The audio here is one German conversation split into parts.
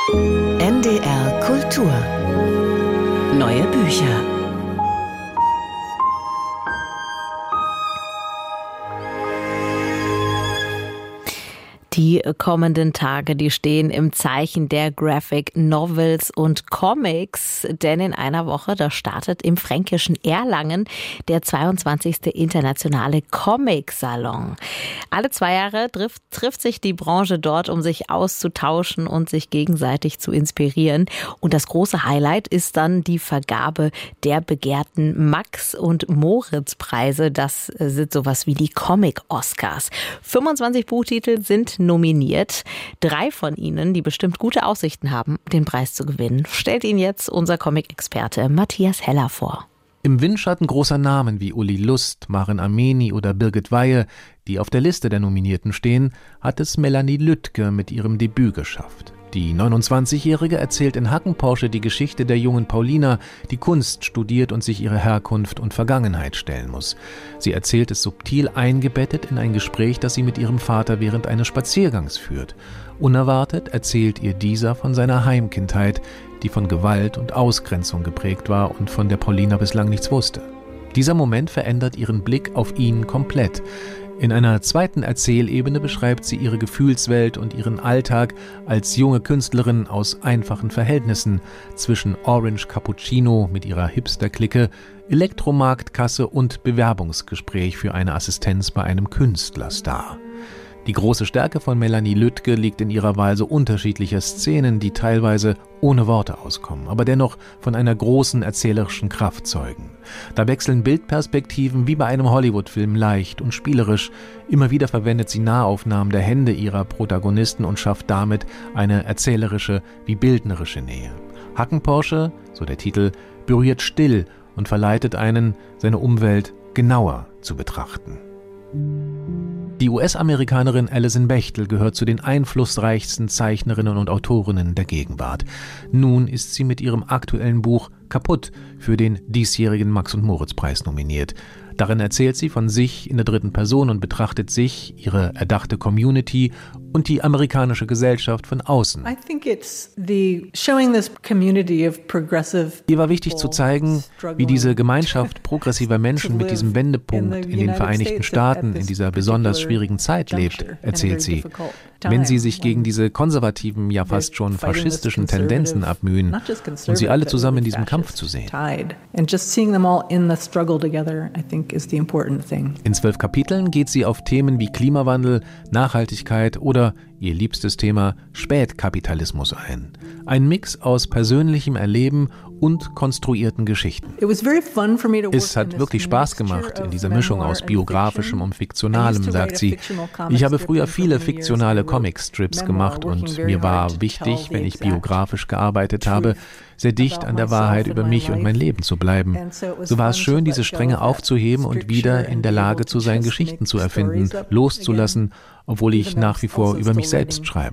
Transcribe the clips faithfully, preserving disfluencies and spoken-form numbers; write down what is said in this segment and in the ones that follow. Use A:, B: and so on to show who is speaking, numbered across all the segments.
A: N D R Kultur. Neue Bücher.
B: Die kommenden Tage, die stehen im Zeichen der Graphic Novels und Comics, denn in einer Woche, da startet im fränkischen Erlangen der zweiundzwanzigste internationale Comic-Salon. Alle zwei Jahre trifft, trifft sich die Branche dort, um sich auszutauschen und sich gegenseitig zu inspirieren. Und das große Highlight ist dann die Vergabe der begehrten Max- und Moritz-Preise. Das sind sowas wie die Comic-Oscars. fünfundzwanzig Buchtitel sind nominiert. Drei von ihnen, die bestimmt gute Aussichten haben, den Preis zu gewinnen, stellt Ihnen jetzt unser Comic-Experte Matthias Heller vor.
C: Im Windschatten großer Namen wie Uli Lust, Maren Ameni oder Birgit Weihe, die auf der Liste der Nominierten stehen, hat es Melanie Lüttke mit ihrem Debüt geschafft. Die neunundzwanzigjährige erzählt in Hackenporsche die Geschichte der jungen Paulina, die Kunst studiert und sich ihrer Herkunft und Vergangenheit stellen muss. Sie erzählt es subtil eingebettet in ein Gespräch, das sie mit ihrem Vater während eines Spaziergangs führt. Unerwartet erzählt ihr dieser von seiner Heimkindheit, die von Gewalt und Ausgrenzung geprägt war und von der Paulina bislang nichts wusste. Dieser Moment verändert ihren Blick auf ihn komplett. In einer zweiten Erzählebene beschreibt sie ihre Gefühlswelt und ihren Alltag als junge Künstlerin aus einfachen Verhältnissen zwischen Orange Cappuccino mit ihrer Hipster-Clique, Elektromarktkasse und Bewerbungsgespräch für eine Assistenz bei einem Künstlerstar. Die große Stärke von Melanie Lüttke liegt in ihrer Wahl so unterschiedlicher Szenen, die teilweise ohne Worte auskommen, aber dennoch von einer großen erzählerischen Kraft zeugen. Da wechseln Bildperspektiven wie bei einem Hollywood-Film leicht und spielerisch. Immer wieder verwendet sie Nahaufnahmen der Hände ihrer Protagonisten und schafft damit eine erzählerische wie bildnerische Nähe. Hackenporsche, so der Titel, berührt still und verleitet einen, seine Umwelt genauer zu betrachten. Die U S-Amerikanerin Alison Bechtel gehört zu den einflussreichsten Zeichnerinnen und Autorinnen der Gegenwart. Nun ist sie mit ihrem aktuellen Buch Kaputt für den diesjährigen Max- und Moritz-Preis nominiert. Darin erzählt sie von sich in der dritten Person und betrachtet sich, ihre erdachte Community und die amerikanische Gesellschaft von außen. Ihr war wichtig zu zeigen, wie diese Gemeinschaft progressiver Menschen mit diesem Wendepunkt in den Vereinigten Staaten in dieser besonders schwierigen Zeit lebt, erzählt sie. Wenn sie sich gegen diese konservativen, ja fast schon faschistischen Tendenzen abmühen und sie alle zusammen in diesem Kampf zu sehen. In zwölf Kapiteln geht sie auf Themen wie Klimawandel, Nachhaltigkeit oder ihr liebstes Thema Spätkapitalismus ein. Ein Mix aus persönlichem Erleben und konstruierten Geschichten. Es hat wirklich Spaß gemacht in dieser Mischung aus biografischem und fiktionalem, sagt sie. Ich habe früher viele fiktionale Comicstrips gemacht und mir war wichtig, wenn ich biografisch gearbeitet habe, sehr dicht an der Wahrheit über mich und mein Leben zu bleiben. So war es schön, diese Stränge aufzuheben und wieder in der Lage zu sein, Geschichten zu erfinden, loszulassen, obwohl ich nach wie vor über mich selbst schreibe.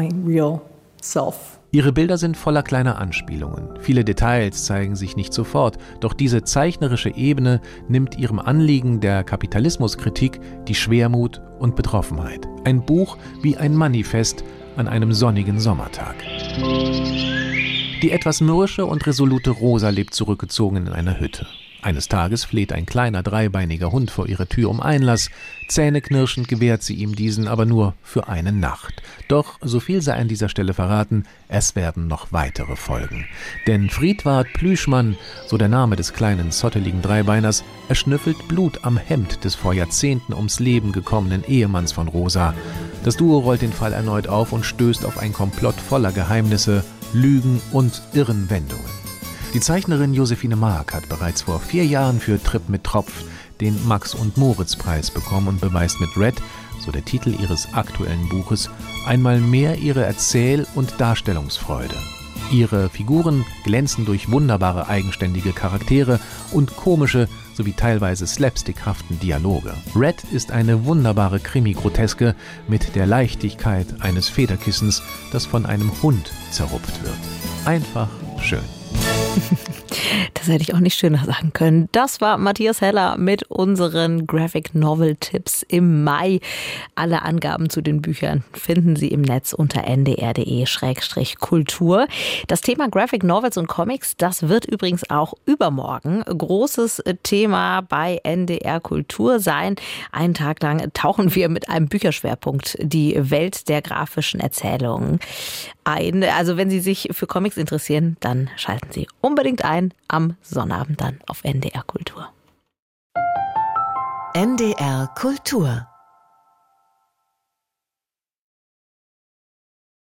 C: Ihre Bilder sind voller kleiner Anspielungen. Viele Details zeigen sich nicht sofort, doch diese zeichnerische Ebene nimmt ihrem Anliegen der Kapitalismuskritik die Schwermut und Betroffenheit. Ein Buch wie ein Manifest an einem sonnigen Sommertag. Die etwas mürrische und resolute Rosa lebt zurückgezogen in einer Hütte. Eines Tages fleht ein kleiner, dreibeiniger Hund vor ihrer Tür um Einlass. Zähneknirschend gewährt sie ihm diesen, aber nur für eine Nacht. Doch, so viel sei an dieser Stelle verraten, es werden noch weitere folgen. Denn Friedwart Plüschmann, so der Name des kleinen, zotteligen Dreibeiners, erschnüffelt Blut am Hemd des vor Jahrzehnten ums Leben gekommenen Ehemanns von Rosa. Das Duo rollt den Fall erneut auf und stößt auf ein Komplott voller Geheimnisse, Lügen und irren Wendungen. Die Zeichnerin Josephine Mark hat bereits vor vier Jahren für Trip mit Tropf den Max- und Moritz-Preis bekommen und beweist mit Red, so der Titel ihres aktuellen Buches, einmal mehr ihre Erzähl- und Darstellungsfreude. Ihre Figuren glänzen durch wunderbare eigenständige Charaktere und komische sowie teilweise slapstickhaften Dialoge. Red ist eine wunderbare Krimi-Groteske mit der Leichtigkeit eines Federkissens, das von einem Hund zerrupft wird. Einfach schön.
B: Das hätte ich auch nicht schöner sagen können. Das war Matthias Heller mit unseren Graphic Novel Tipps im Mai. Alle Angaben zu den Büchern finden Sie im Netz unter n d r punkt d e Schrägstrich Kultur. Das Thema Graphic Novels und Comics, das wird übrigens auch übermorgen großes Thema bei N D R Kultur sein. Einen Tag lang tauchen wir mit einem Bücherschwerpunkt die Welt der grafischen Erzählungen ein. Also wenn Sie sich für Comics interessieren, dann schalten Sie unbedingt ein am Sonnabend dann auf N D R Kultur.
A: N D R Kultur